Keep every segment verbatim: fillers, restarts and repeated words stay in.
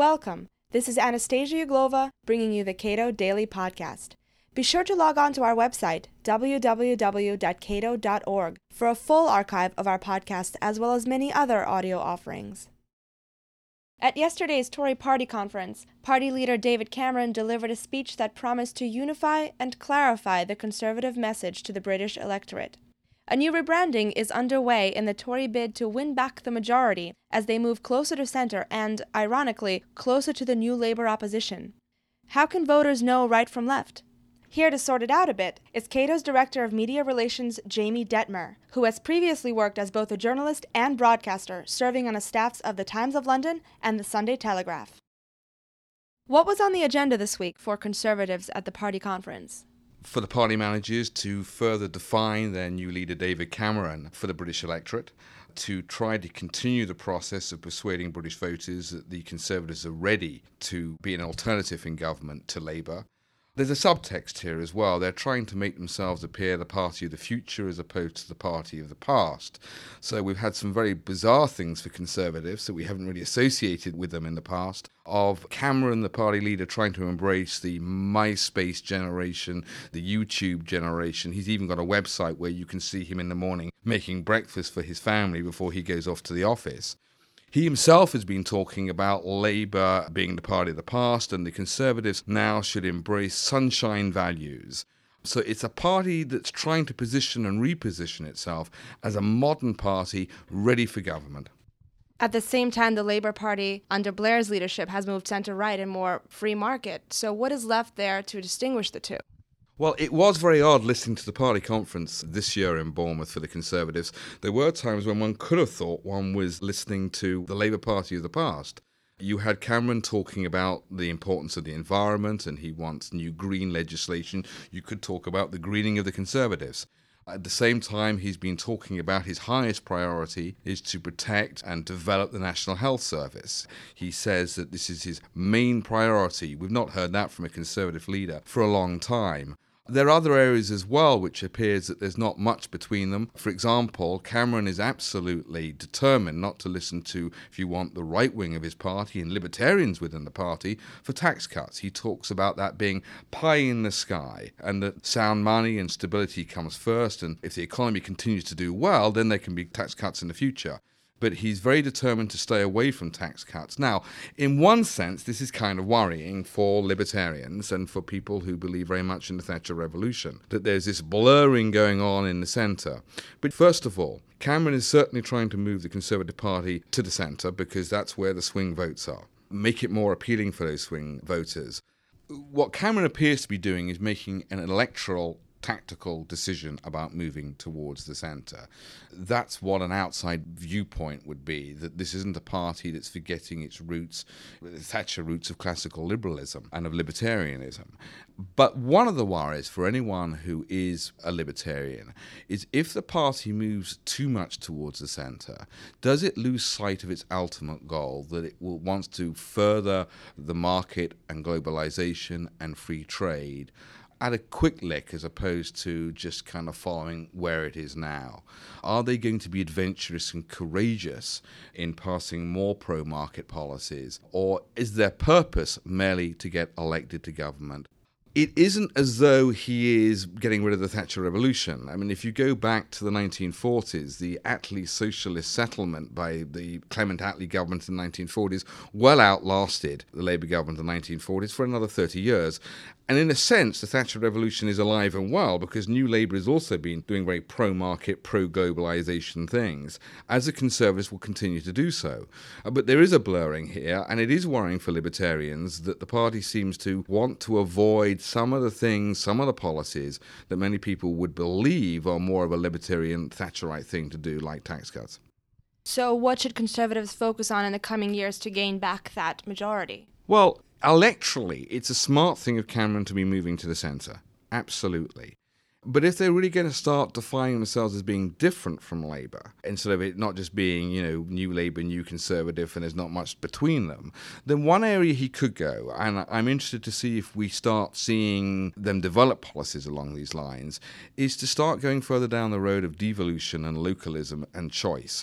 Welcome. This is Anastasia Uglova bringing you the Cato Daily Podcast. Be sure to log on to our website, w w w dot cato dot org, for a full archive of our podcast as well as many other audio offerings. At yesterday's Tory party conference, party leader David Cameron delivered a speech that promised to unify and clarify the Conservative message to the British electorate. A new rebranding is underway in the Tory bid to win back the majority as they move closer to centre and, ironically, closer to the new Labour opposition. How can voters know right from left? Here to sort it out a bit is Cato's Director of Media Relations, Jamie Detmer, who has previously worked as both a journalist and broadcaster, serving on the staffs of the Times of London and the Sunday Telegraph. What was on the agenda this week for Conservatives at the party conference? For the party managers to further define their new leader David Cameron for the British electorate, to try to continue the process of persuading British voters that the Conservatives are ready to be an alternative in government to Labour. There's a subtext here as well. They're trying to make themselves appear the party of the future as opposed to the party of the past. So we've had some very bizarre things for Conservatives that we haven't really associated with them in the past, of Cameron, the party leader, trying to embrace the MySpace generation, the YouTube generation. He's even got a website where you can see him in the morning making breakfast for his family before he goes off to the office. He himself has been talking about Labour being the party of the past, and the Conservatives now should embrace sunshine values. So it's a party that's trying to position and reposition itself as a modern party ready for government. At the same time, the Labour Party, under Blair's leadership, has moved centre-right and more free market. So what is left there to distinguish the two? Well, it was very odd listening to the party conference this year in Bournemouth for the Conservatives. There were times when one could have thought one was listening to the Labour Party of the past. You had Cameron talking about the importance of the environment and he wants new green legislation. You could talk about the greening of the Conservatives. At the same time, he's been talking about his highest priority is to protect and develop the National Health Service. He says that this is his main priority. We've not heard that from a Conservative leader for a long time. There are other areas as well which appears that there's not much between them. For example, Cameron is absolutely determined not to listen to, if you want, the right wing of his party and libertarians within the party for tax cuts. He talks about that being pie in the sky and that sound money and stability comes first, and if the economy continues to do well, then there can be tax cuts in the future. But he's very determined to stay away from tax cuts. Now, in one sense, this is kind of worrying for libertarians and for people who believe very much in the Thatcher Revolution, that there's this blurring going on in the centre. But first of all, Cameron is certainly trying to move the Conservative Party to the centre because that's where the swing votes are. Make it more appealing for those swing voters. What Cameron appears to be doing is making an electoral tactical decision about moving towards the centre. That's what an outside viewpoint would be, that this isn't a party that's forgetting its roots, the Thatcher roots of classical liberalism and of libertarianism. But one of the worries for anyone who is a libertarian is if the party moves too much towards the centre, does it lose sight of its ultimate goal, that it will, wants to further the market and globalisation and free trade at a quick lick as opposed to just kind of following where it is now? Are they going to be adventurous and courageous in passing more pro-market policies, or is their purpose merely to get elected to government? It isn't as though he is getting rid of the Thatcher Revolution. I mean, if you go back to the nineteen forties, the Attlee socialist settlement by the Clement Attlee government in the nineteen forties well outlasted the Labour government in the nineteen forties for another thirty years. And in a sense, the Thatcher Revolution is alive and well because New Labour has also been doing very pro-market, pro-globalisation things, as the Conservatives will continue to do so. Uh, but there is a blurring here, and it is worrying for libertarians that the party seems to want to avoid some of the things, some of the policies that many people would believe are more of a libertarian Thatcherite thing to do, like tax cuts. So what should Conservatives focus on in the coming years to gain back that majority? Well, electorally, it's a smart thing of Cameron to be moving to the centre. Absolutely. But if they're really going to start defining themselves as being different from Labour, instead of it not just being, you know, New Labour, New Conservative, and there's not much between them, then one area he could go, and I'm interested to see if we start seeing them develop policies along these lines, is to start going further down the road of devolution and localism and choice.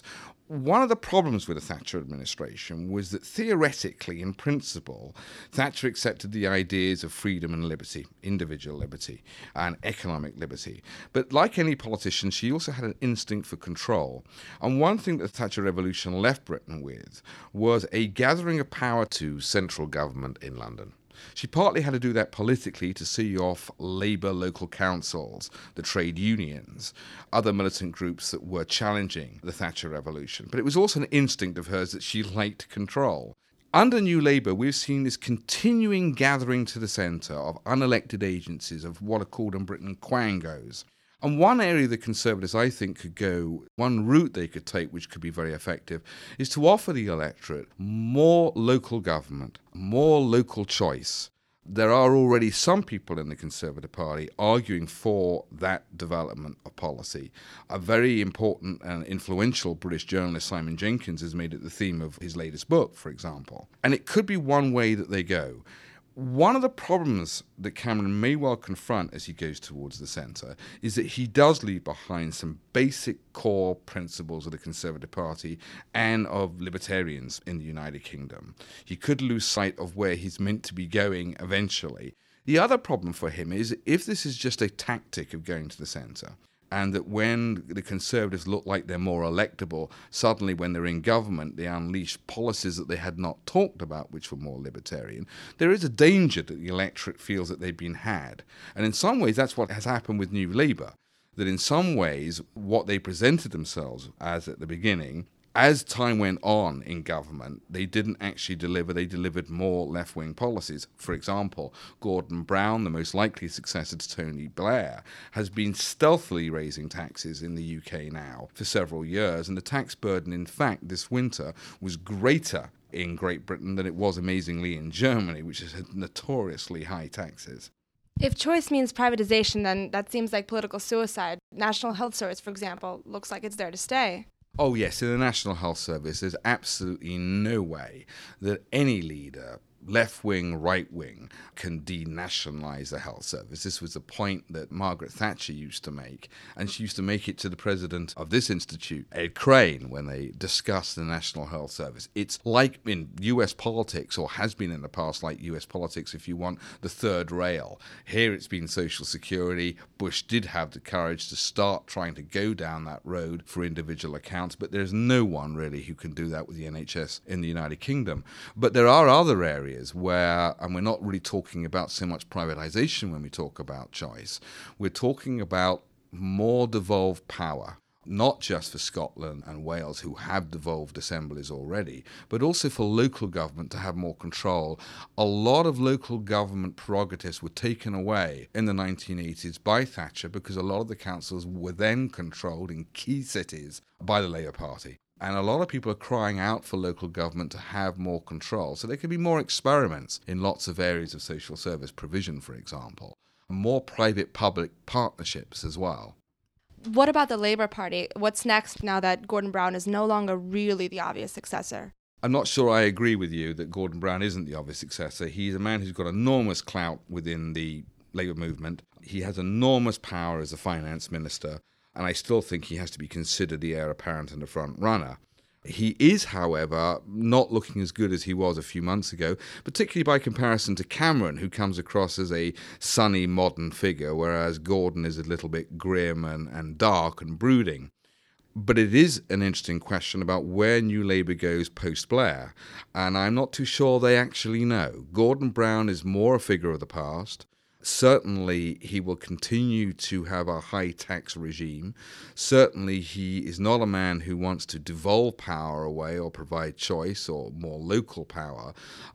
One of the problems with the Thatcher administration was that theoretically, in principle, Thatcher accepted the ideas of freedom and liberty, individual liberty, and economic liberty. But like any politician, she also had an instinct for control. And one thing that the Thatcher Revolution left Britain with was a gathering of power to central government in London. She partly had to do that politically to see off Labour local councils, the trade unions, other militant groups that were challenging the Thatcher Revolution. But it was also an instinct of hers that she liked control. Under New Labour, we've seen this continuing gathering to the centre of unelected agencies, of what are called in Britain quangos. And one area the Conservatives, I think, could go, one route they could take, which could be very effective, is to offer the electorate more local government, more local choice. There are already some people in the Conservative Party arguing for that development of policy. A very important and influential British journalist, Simon Jenkins, has made it the theme of his latest book, for example. And it could be one way that they go. One of the problems that Cameron may well confront as he goes towards the centre is that he does leave behind some basic core principles of the Conservative Party and of libertarians in the United Kingdom. He could lose sight of where he's meant to be going eventually. The other problem for him is if this is just a tactic of going to the centre, and that when the Conservatives look like they're more electable, suddenly when they're in government, they unleash policies that they had not talked about, which were more libertarian. There is a danger that the electorate feels that they've been had. And in some ways, that's what has happened with New Labour, that in some ways, what they presented themselves as at the beginning, as time went on in government, they didn't actually deliver. They delivered more left-wing policies. For example, Gordon Brown, the most likely successor to Tony Blair, has been stealthily raising taxes in the U K now for several years. And the tax burden, in fact, this winter was greater in Great Britain than it was, amazingly, in Germany, which has had notoriously high taxes. If choice means privatization, then that seems like political suicide. National Health Service, for example, looks like it's there to stay. Oh yes, in the National Health Service, there's absolutely no way that any leader, left-wing, right-wing, can denationalise the health service. This was a point that Margaret Thatcher used to make, and she used to make it to the president of this institute, Ed Crane, when they discussed the National Health Service. It's like in U S politics, or has been in the past like U S politics, if you want, the third rail. Here it's been Social Security. Bush did have the courage to start trying to go down that road for individual accounts, but there's no one really who can do that with the N H S in the United Kingdom. But there are other areas where, and we're not really talking about so much privatization when we talk about choice, we're talking about more devolved power, not just for Scotland and Wales, who have devolved assemblies already, but also for local government to have more control. A lot of local government prerogatives were taken away in the nineteen eighties by Thatcher because a lot of the councils were then controlled in key cities by the Labour Party. And a lot of people are crying out for local government to have more control. So there can be more experiments in lots of areas of social service provision, for example. More private-public partnerships as well. What about the Labour Party? What's next now that Gordon Brown is no longer really the obvious successor? I'm not sure I agree with you that Gordon Brown isn't the obvious successor. He's a man who's got enormous clout within the Labour movement. He has enormous power as a finance minister. And I still think he has to be considered the heir apparent and the front runner. He is, however, not looking as good as he was a few months ago, particularly by comparison to Cameron, who comes across as a sunny, modern figure, whereas Gordon is a little bit grim and, and dark and brooding. But it is an interesting question about where New Labour goes post-Blair, and I'm not too sure they actually know. Gordon Brown is more a figure of the past. Certainly, he will continue to have a high tax regime. Certainly, he is not a man who wants to devolve power away or provide choice or more local power.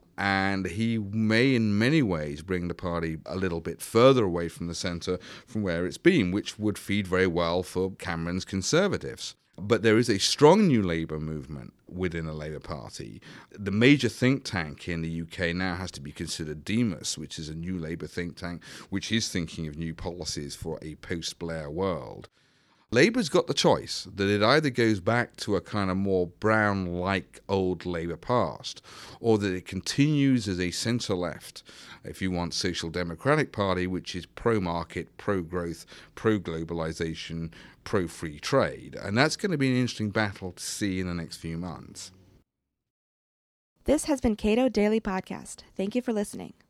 And he may, in many ways, bring the party a little bit further away from the centre from where it's been, which would feed very well for Cameron's Conservatives. But there is a strong New Labour movement within the Labour Party. The major think tank in the U K now has to be considered Demos, which is a New Labour think tank, which is thinking of new policies for a post-Blair world. Labour's got the choice that it either goes back to a kind of more brown-like old Labour past, or that it continues as a centre-left, if you want, social democratic party, which is pro-market, pro-growth, pro-globalisation, pro-free trade. And that's going to be an interesting battle to see in the next few months. This has been Cato Daily Podcast. Thank you for listening.